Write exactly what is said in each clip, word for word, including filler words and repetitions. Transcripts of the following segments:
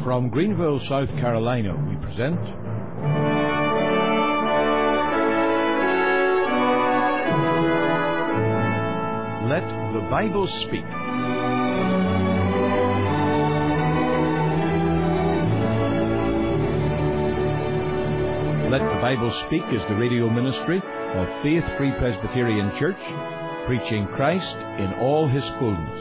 From Greenville, South Carolina, we present Let the Bible Speak. Let the Bible Speak is the radio ministry of Faith Free Presbyterian Church, preaching Christ in all His fullness.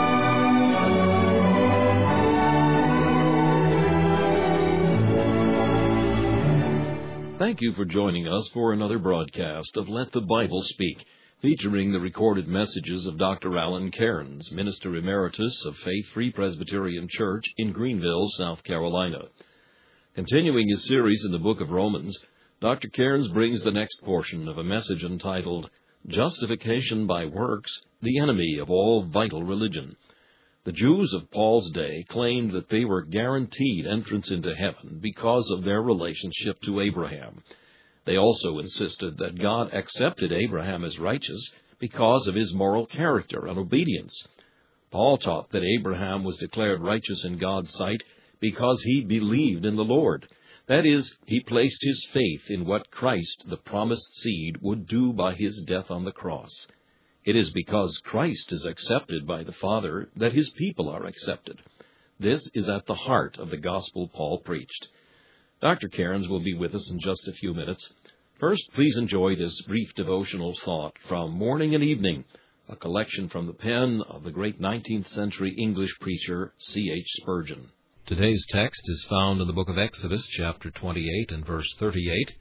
Thank you for joining us for another broadcast of Let the Bible Speak, featuring the recorded messages of Doctor Alan Cairns, Minister Emeritus of Faith Free Presbyterian Church in Greenville, South Carolina. Continuing his series in the book of Romans, Doctor Cairns brings the next portion of a message entitled, Justification by Works, the Enemy of All Vital Religion. The Jews of Paul's day claimed that they were guaranteed entrance into heaven because of their relationship to Abraham. They also insisted that God accepted Abraham as righteous because of his moral character and obedience. Paul taught that Abraham was declared righteous in God's sight because he believed in the Lord. That is, he placed his faith in what Christ, the promised seed, would do by his death on the cross. It is because Christ is accepted by the Father that his people are accepted. This is at the heart of the gospel Paul preached. Doctor Cairns will be with us in just a few minutes. First, please enjoy this brief devotional thought from Morning and Evening, a collection from the pen of the great nineteenth century English preacher C H Spurgeon. Today's text is found in the book of Exodus, chapter twenty-eight and verse thirty-eight.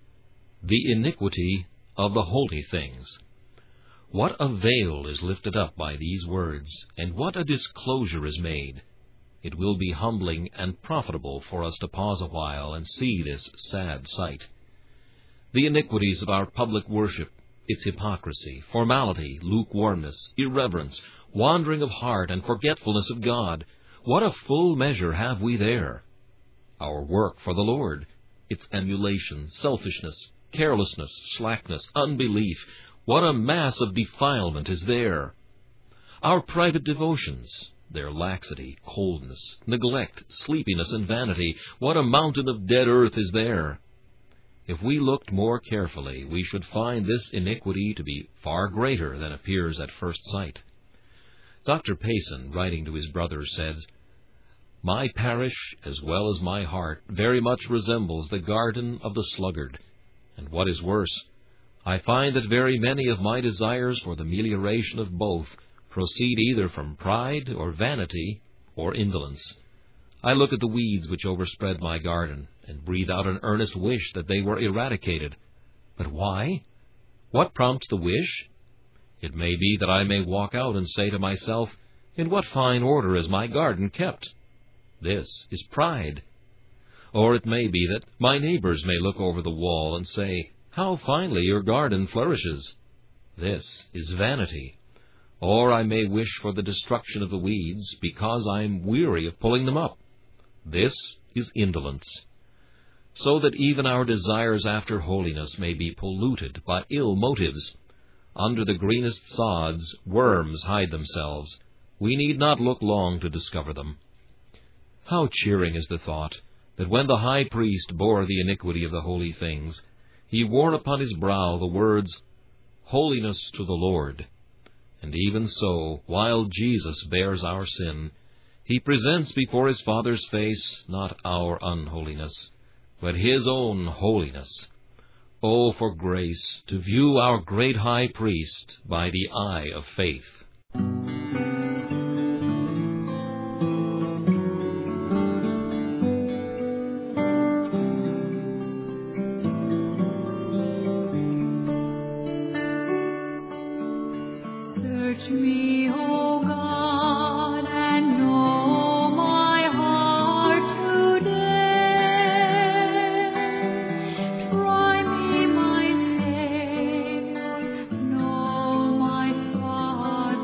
The iniquity of the holy things. What a veil is lifted up by these words, and what a disclosure is made. It will be humbling and profitable for us to pause a while and see this sad sight. The iniquities of our public worship, its hypocrisy, formality, lukewarmness, irreverence, wandering of heart, and forgetfulness of God, what a full measure have we there! Our work for the Lord, its emulation, selfishness, carelessness, slackness, unbelief, what a mass of defilement is there! Our private devotions, their laxity, coldness, neglect, sleepiness, and vanity, what a mountain of dead earth is there! If we looked more carefully, we should find this iniquity to be far greater than appears at first sight. Doctor Payson, writing to his brother, said, My parish, as well as my heart, very much resembles the garden of the sluggard. And what is worse, I find that very many of my desires for the melioration of both proceed either from pride or vanity or indolence. I look at the weeds which overspread my garden, and breathe out an earnest wish that they were eradicated. But why? What prompts the wish? It may be that I may walk out and say to myself, In what fine order is my garden kept? This is pride. Or it may be that my neighbors may look over the wall and say, How finely your garden flourishes! This is vanity. Or I may wish for the destruction of the weeds because I am weary of pulling them up. This is indolence. So that even our desires after holiness may be polluted by ill motives. Under the greenest sods worms hide themselves. We need not look long to discover them. How cheering is the thought that when the high priest bore the iniquity of the holy things, he wore upon his brow the words, Holiness to the Lord. And even so, while Jesus bears our sin, he presents before his Father's face not our unholiness, but his own holiness. Oh, for grace to view our great high priest by the eye of faith. Search me, O God, and know my heart today. Try me, my Savior, know my thoughts.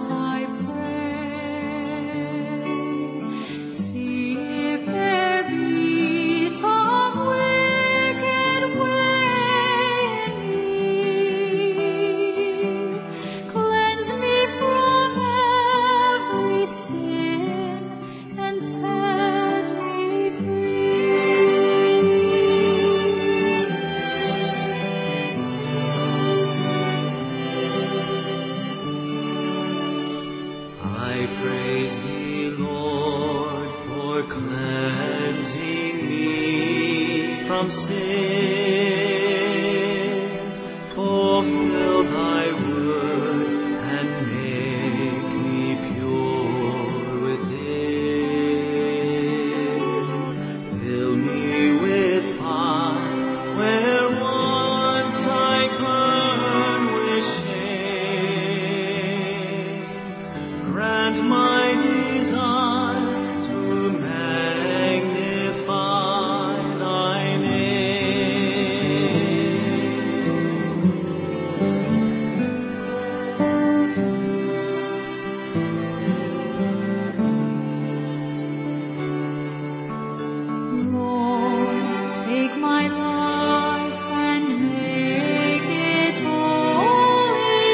from sin. Fulfill thy word and make me pure within. Fill me with fire where once I burned with shame. Grant my desire to magnify thy Lord, take my life and make it wholly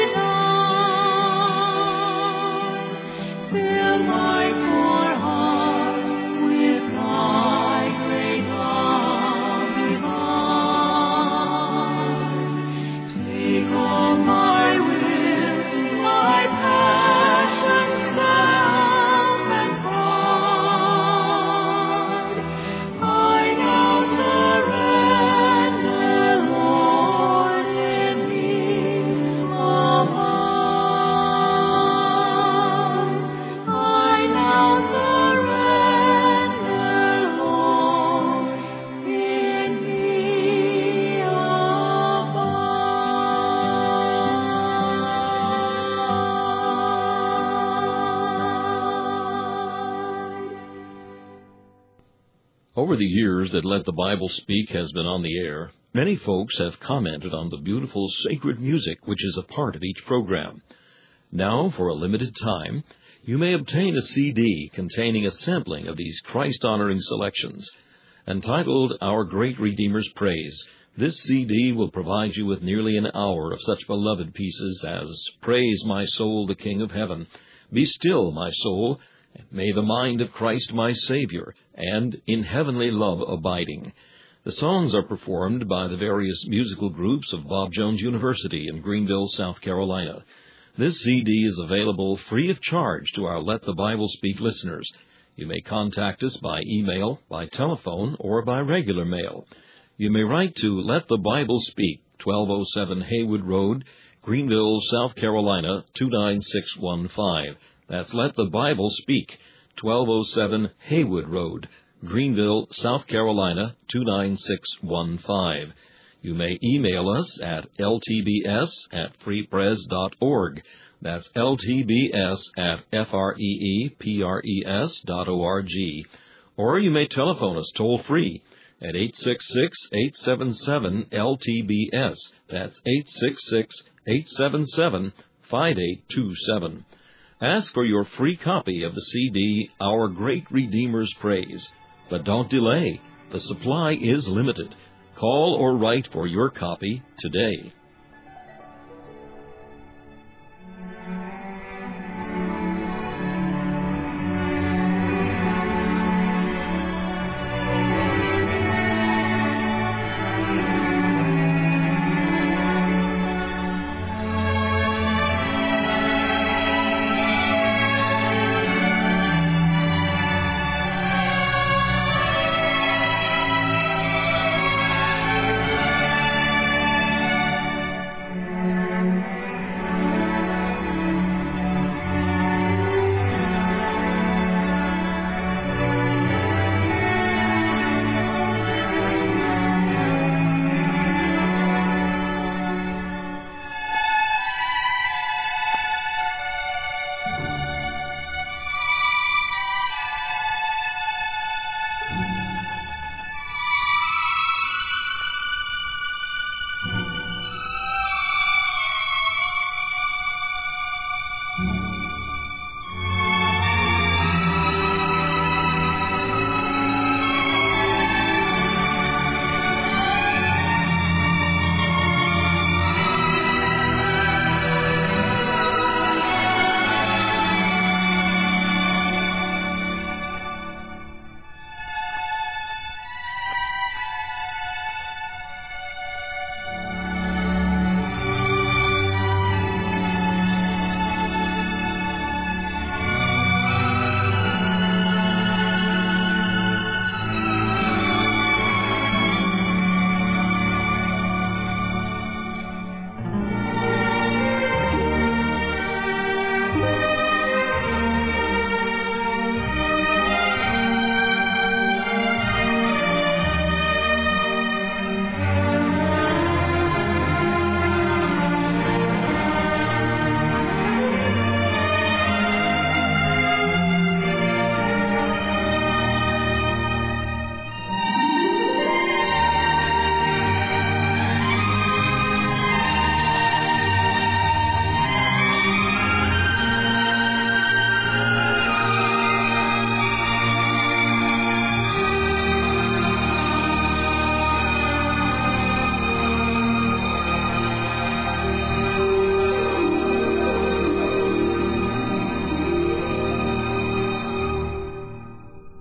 thine. Fill my poor heart with thy great love divine. Take all my will, my passions, self and pride. I now surrender, Lord, in these abide. I now surrender, Lord, in thee abide. Over the years that Let the Bible Speak has been on the air, many folks have commented on the beautiful sacred music which is a part of each program. Now, for a limited time, you may obtain a C D containing a sampling of these Christ-honoring selections. Entitled Our Great Redeemer's Praise, this C D will provide you with nearly an hour of such beloved pieces as Praise My Soul, the King of Heaven, Be Still, My Soul, May the Mind of Christ my Savior, and In Heavenly Love Abiding. The songs are performed by the various musical groups of Bob Jones University in Greenville, South Carolina. This C D is available free of charge to our Let the Bible Speak listeners. You may contact us by email, by telephone, or by regular mail. You may write to Let the Bible Speak, twelve oh seven Haywood Road, Greenville, South Carolina, two nine six one five. That's Let the Bible Speak, twelve oh seven Haywood Road, Greenville, South Carolina, two nine six one five. You may email us at l t b s at free pres dot org. That's l t b s at f r e e p r e s dot org. Or you may telephone us toll-free at eight six six, eight seven seven, L T B S. That's eight six six, eight seven seven, five eight two seven. Ask for your free copy of the C D, Our Great Redeemer's Praise. But don't delay. The supply is limited. Call or write for your copy today.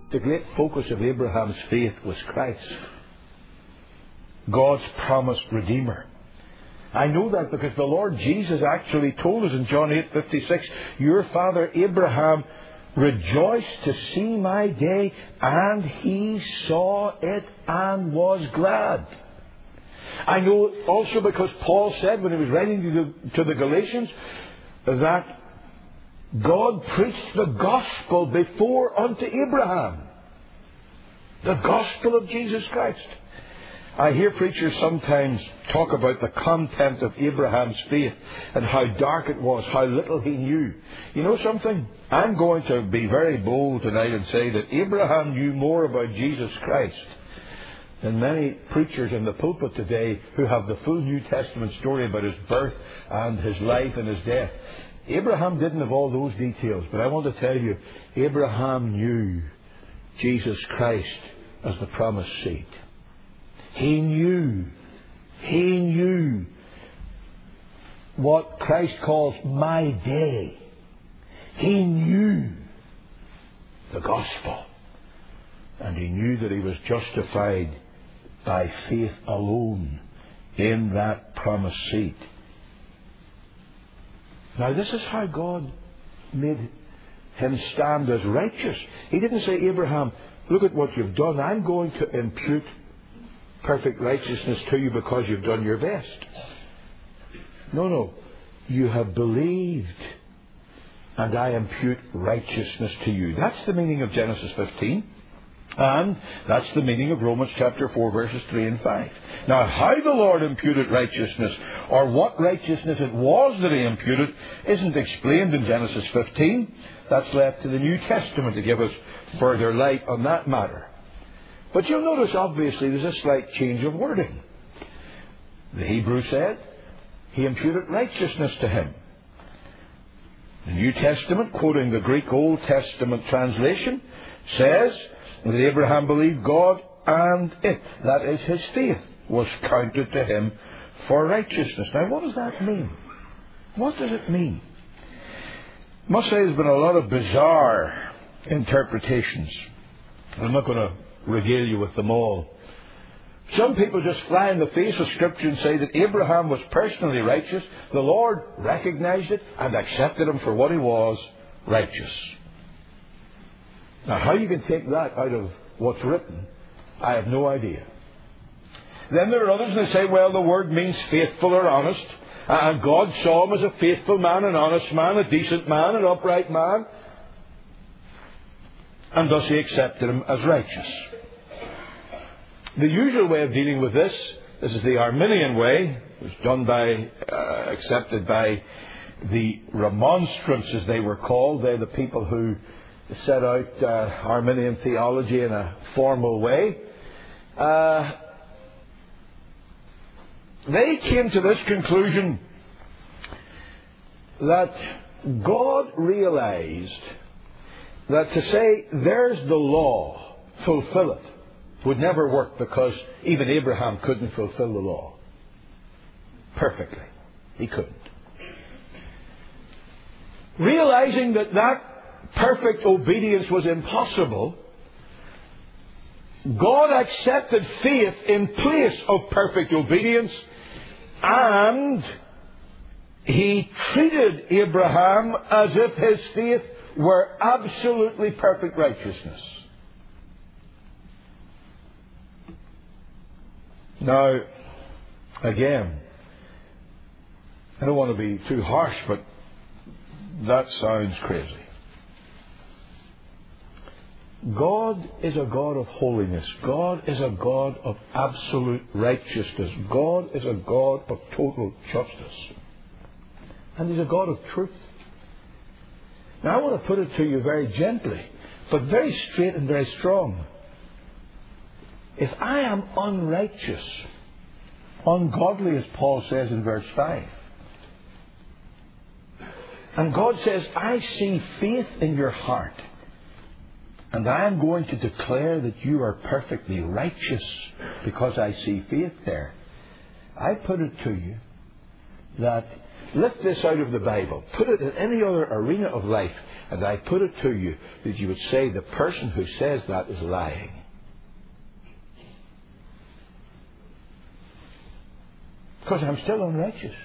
the great focus of Abraham's faith was Christ, God's promised Redeemer. I know that because the Lord Jesus actually told us in John eight fifty-six, your father Abraham rejoiced to see my day, and he saw it and was glad. I know also because Paul said when he was writing to the, to the Galatians that God preached the gospel before unto Abraham. The gospel of Jesus Christ. I hear preachers sometimes talk about the content of Abraham's faith and how dark it was, how little he knew. You know something? I'm going to be very bold tonight and say that Abraham knew more about Jesus Christ than many preachers in the pulpit today who have the full New Testament story about his birth and his life and his death. Abraham didn't have all those details, but I want to tell you, Abraham knew Jesus Christ as the promised seed. He knew, he knew what Christ calls my day. He knew the gospel. And he knew that he was justified by faith alone in that promised seed. Now this is how God made him stand as righteous. He didn't say, Abraham, look at what you've done. I'm going to impute perfect righteousness to you because you've done your best. No, no. You have believed, and I impute righteousness to you. That's the meaning of Genesis fifteen. And that's the meaning of Romans chapter four, verses three and five. Now, how the Lord imputed righteousness, or what righteousness it was that he imputed, isn't explained in Genesis fifteen. That's left to the New Testament to give us further light on that matter. But you'll notice, obviously, there's a slight change of wording. The Hebrew said, he imputed righteousness to him. The New Testament, quoting the Greek Old Testament translation, says that Abraham believed God, and it, that is his faith, was counted to him for righteousness. Now, what does that mean? What does it mean? I must say there's been a lot of bizarre interpretations. I'm not going to regale you with them all. Some people just fly in the face of Scripture and say that Abraham was personally righteous. The Lord recognized it and accepted him for what he was, righteous. Now, how you can take that out of what's written, I have no idea. Then there are others that say, well, the word means faithful or honest, and God saw him as a faithful man, an honest man, a decent man, an upright man, and thus he accepted him as righteous. The usual way of dealing with this, this is the Arminian way. It was done by, uh, accepted by the Remonstrants, as they were called. They're the people who set out uh, Arminian theology in a formal way. Uh, they came to this conclusion that God realized that to say, there's the law, fulfill it, would never work, because even Abraham couldn't fulfill the law perfectly. He couldn't. Realizing that that perfect obedience was impossible, God accepted faith in place of perfect obedience, and he treated Abraham as if his faith were absolutely perfect righteousness. Now, again, I don't want to be too harsh, but that sounds crazy. God is a God of holiness. God is a God of absolute righteousness. God is a God of total justice. And He's a God of truth. Now, I want to put it to you very gently, but very straight and very strong. If I am unrighteous, ungodly, as Paul says in verse five, and God says, I see faith in your heart, and I am going to declare that you are perfectly righteous because I see faith there, I put it to you that lift this out of the Bible, put it in any other arena of life, and I put it to you that you would say the person who says that is lying. Because I'm still unrighteous.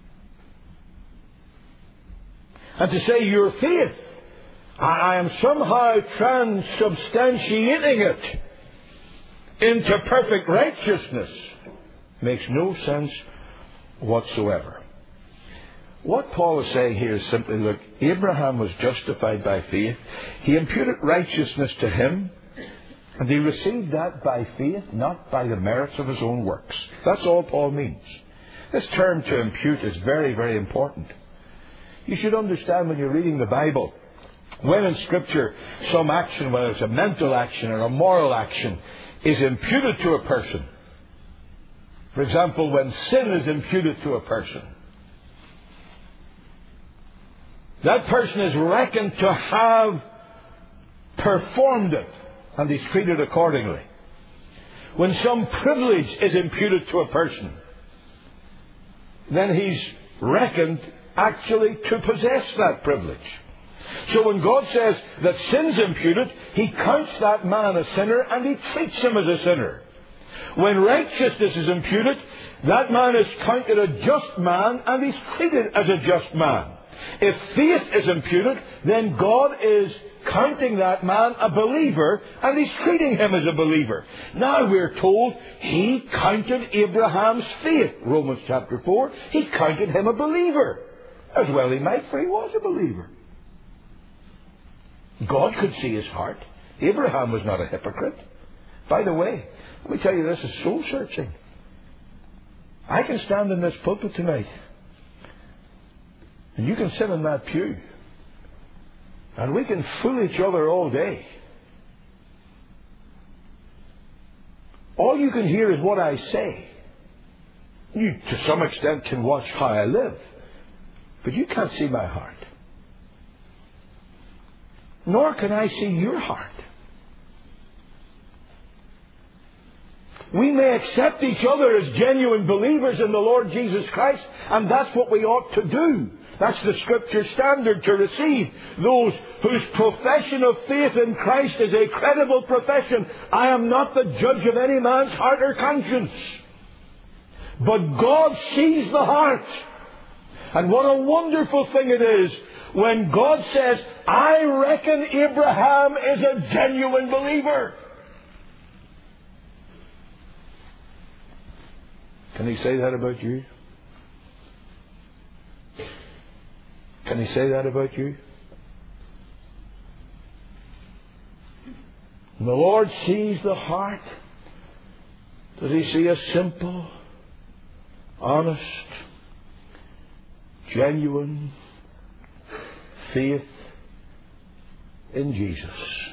And to say your faith, I am somehow transubstantiating it into perfect righteousness, makes no sense whatsoever. What Paul is saying here is simply, look, Abraham was justified by faith. He imputed righteousness to him, and he received that by faith, not by the merits of his own works. That's all Paul means. This term to impute is very, very important. You should understand when you're reading the Bible, when in Scripture some action, whether it's a mental action or a moral action, is imputed to a person. For example, when sin is imputed to a person, that person is reckoned to have performed it, and he's treated accordingly. When some privilege is imputed to a person, then he's reckoned actually to possess that privilege. So when God says that sin's imputed, He counts that man a sinner and He treats him as a sinner. When righteousness is imputed, that man is counted a just man and he's treated as a just man. If faith is imputed, then God is counting that man a believer and He's treating him as a believer. Now we're told He counted Abraham's faith. Romans chapter four, He counted him a believer. As well He might, for he was a believer. God could see his heart. Abraham was not a hypocrite. By the way, let me tell you, this is soul searching. I can stand in this pulpit tonight, and you can sit in that pew, and we can fool each other all day. All you can hear is what I say. You, to some extent, can watch how I live, but you can't see my heart. Nor can I see your heart. We may accept each other as genuine believers in the Lord Jesus Christ, and that's what we ought to do. That's the Scripture standard, to receive those whose profession of faith in Christ is a credible profession. I am not the judge of any man's heart or conscience. But God sees the heart. And what a wonderful thing it is when God says, I reckon Abraham is a genuine believer. Can He say that about you? Can He say that about you? And the Lord sees the heart. Does He see a simple, honest, genuine faith in Jesus?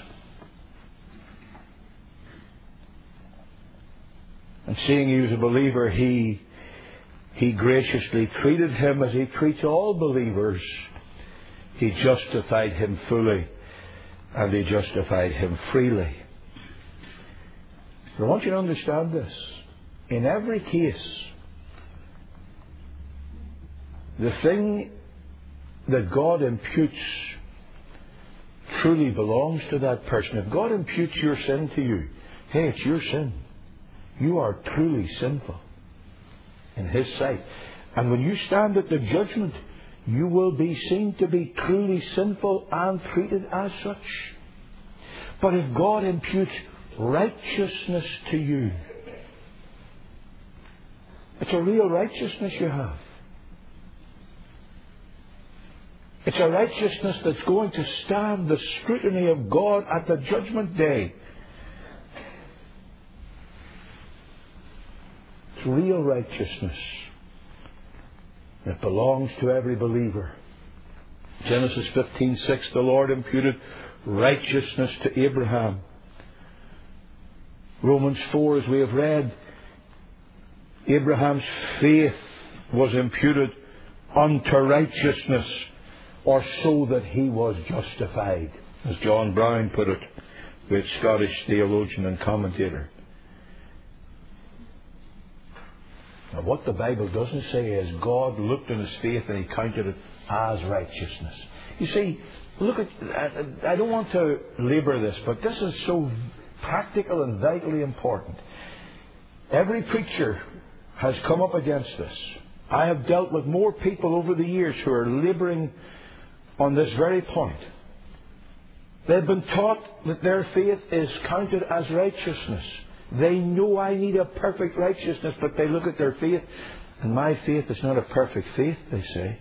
And seeing he was a believer, he, he graciously treated him as He treats all believers. He justified him fully, and He justified him freely. But I want you to understand this. In every case, the thing that God imputes truly belongs to that person. If God imputes your sin to you, hey, it's your sin. You are truly sinful in His sight. And when you stand at the judgment, you will be seen to be truly sinful and treated as such. But if God imputes righteousness to you, it's a real righteousness you have. It's a righteousness that's going to stand the scrutiny of God at the judgment day. It's real righteousness. It belongs to every believer. Genesis fifteen six, the Lord imputed righteousness to Abraham. Romans four, as we have read, Abraham's faith was imputed unto righteousness, or so that he was justified, as John Brown put it, great Scottish theologian and commentator. Now, what the Bible doesn't say is God looked at his faith and he counted it as righteousness. You see, look at, I, I don't want to labour this, but this is so practical and vitally important. Every preacher has come up against this. I have dealt with more people over the years who are labouring on this very point. They've been taught that their faith is counted as righteousness. They know I need a perfect righteousness, but they look at their faith, and my faith is not a perfect faith, they say.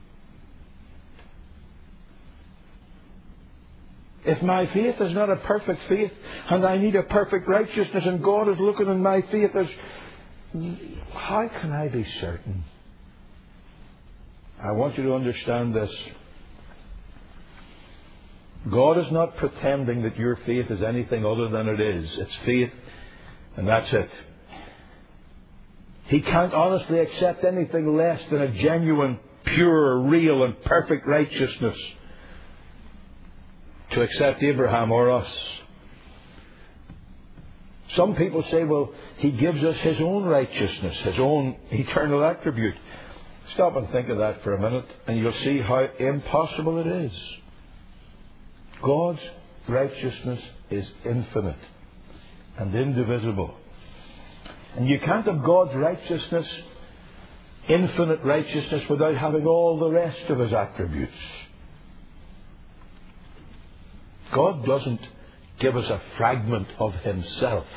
If my faith is not a perfect faith, and I need a perfect righteousness, and God is looking at my faith as, how can I be certain? I want you to understand this. God is not pretending that your faith is anything other than it is. It's faith, and that's it. He can't honestly accept anything less than a genuine, pure, real, and perfect righteousness to accept Abraham or us. Some people say, well, He gives us His own righteousness, His own eternal attribute. Stop and think of that for a minute, and you'll see how impossible it is. God's righteousness is infinite and indivisible. And you can't have God's righteousness, infinite righteousness, without having all the rest of His attributes. God doesn't give us a fragment of Himself.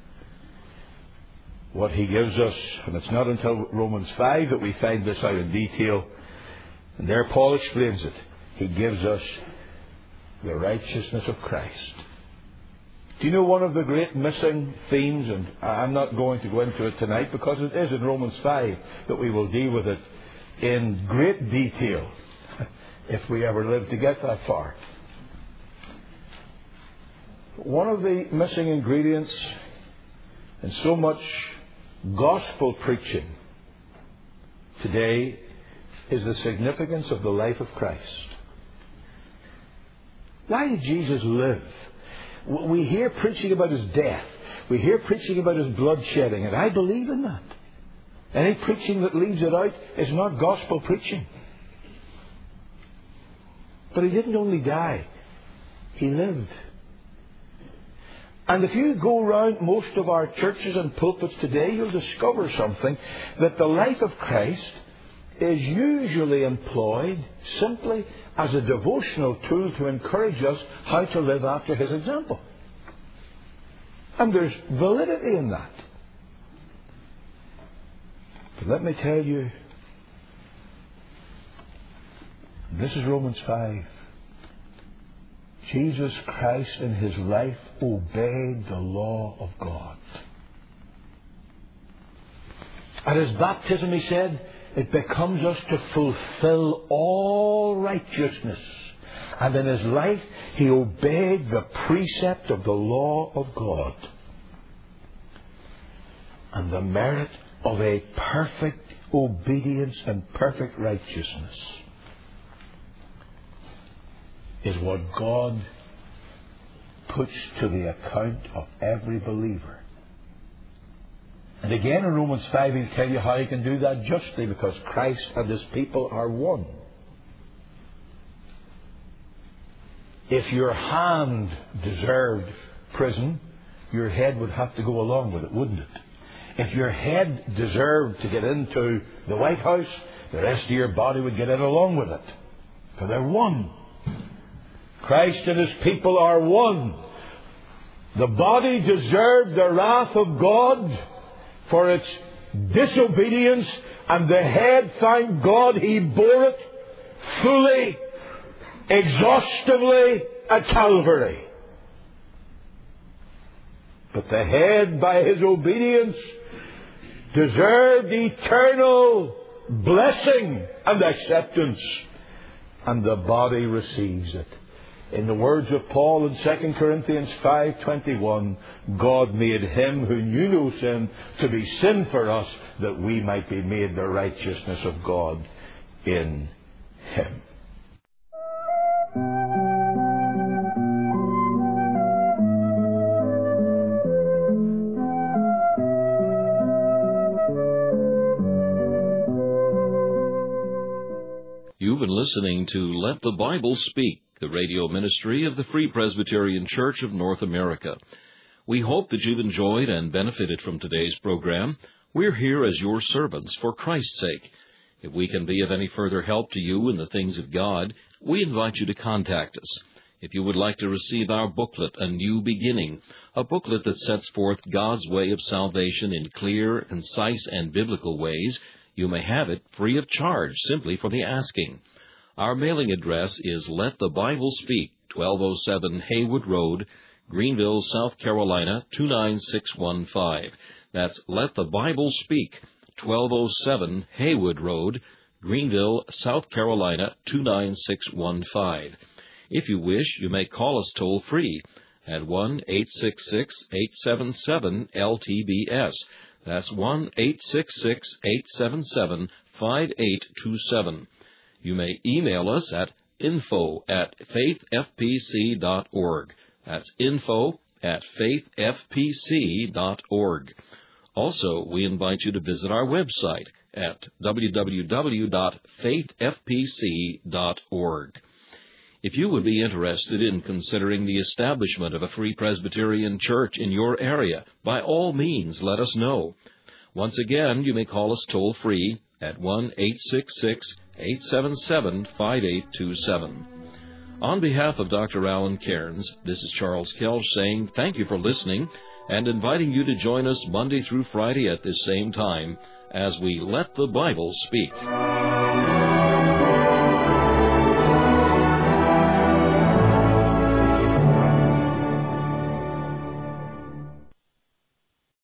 What He gives us, and it's not until Romans five that we find this out in detail, and there Paul explains it, He gives us the righteousness of Christ. Do you know one of the great missing themes, and I'm not going to go into it tonight because it is in Romans five that we will deal with it in great detail if we ever live to get that far. One of the missing ingredients in so much gospel preaching today is the significance of the life of Christ. Why did Jesus live? We hear preaching about His death. We hear preaching about His blood shedding, and I believe in that. Any preaching that leaves it out is not gospel preaching. But He didn't only die. He lived. And if you go around most of our churches and pulpits today, you'll discover something, that the life of Christ is usually employed simply as a devotional tool to encourage us how to live after His example. And there's validity in that. But let me tell you, this is Romans five. Jesus Christ in His life obeyed the law of God. At His baptism, He said, it becomes us to fulfill all righteousness. And in His life, He obeyed the precept of the law of God. And the merit of a perfect obedience and perfect righteousness is what God puts to the account of every believer. And again in Romans five He'll tell you how He can do that justly, because Christ and His people are one. If your hand deserved prison, your head would have to go along with it, wouldn't it? If your head deserved to get into the White House, the rest of your body would get in along with it. For they're one. Christ and His people are one. The body deserved the wrath of God for its disobedience, and the head, thank God, He bore it fully, exhaustively at Calvary. But the head, by his obedience, deserved eternal blessing and acceptance, and the body receives it. In the words of Paul in Second Corinthians five twenty-one, God made Him who knew no sin to be sin for us, that we might be made the righteousness of God in Him. listening to Let the Bible Speak, the radio ministry of the Free Presbyterian Church of North America. We hope that you've enjoyed and benefited from today's program. We're here as your servants for Christ's sake. If we can be of any further help to you in the things of God, we invite you to contact us. If you would like to receive our booklet, A New Beginning, a booklet that sets forth God's way of salvation in clear, concise, and biblical ways, you may have it free of charge simply for the asking. Our mailing address is Let the Bible Speak, twelve oh seven Haywood Road, Greenville, South Carolina, two nine six one five. That's Let the Bible Speak, twelve oh seven Haywood Road, Greenville, South Carolina, two nine six one five. If you wish, you may call us toll-free at one eight six six, eight seven seven, L T B S. That's one eight six six, eight seven seven, five eight two seven. You may email us at info at faith f p c dot org. That's info at faith f p c dot org. Also, we invite you to visit our website at w w w dot faith f p c dot org. If you would be interested in considering the establishment of a Free Presbyterian Church in your area, by all means, let us know. Once again, you may call us toll-free at one eight six six, eight seven seven, five eight two seven. On behalf of Doctor Alan Cairns, this is Charles Kelch saying thank you for listening and inviting you to join us Monday through Friday at this same time as we Let the Bible Speak.